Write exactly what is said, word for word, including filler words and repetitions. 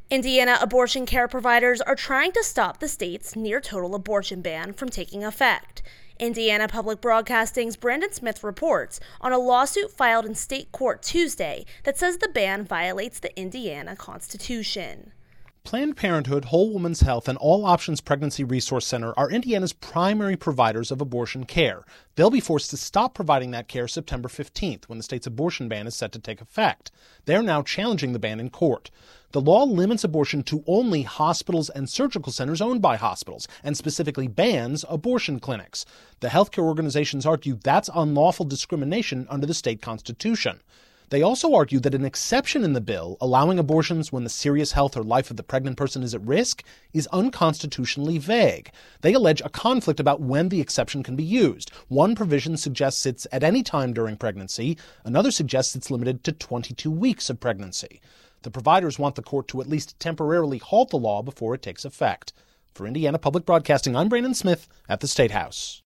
Indiana abortion care providers are trying to stop the state's near-total abortion ban from taking effect. Indiana Public Broadcasting's Brandon Smith reports on a lawsuit filed in state court Tuesday that says the ban violates the Indiana Constitution. Planned Parenthood, Whole Woman's Health, and All Options Pregnancy Resource Center are Indiana's primary providers of abortion care. They'll be forced to stop providing that care September fifteenth, when the state's abortion ban is set to take effect. They're now challenging the ban in court. The law limits abortion to only hospitals and surgical centers owned by hospitals, and specifically bans abortion clinics. The healthcare organizations argue that's unlawful discrimination under the state constitution. They also argue that an exception in the bill, allowing abortions when the serious health or life of the pregnant person is at risk, is unconstitutionally vague. They allege a conflict about when the exception can be used. One provision suggests it's at any time during pregnancy. Another suggests it's limited to twenty-two weeks of pregnancy. The providers want the court to at least temporarily halt the law before it takes effect. For Indiana Public Broadcasting, I'm Brandon Smith at the State House.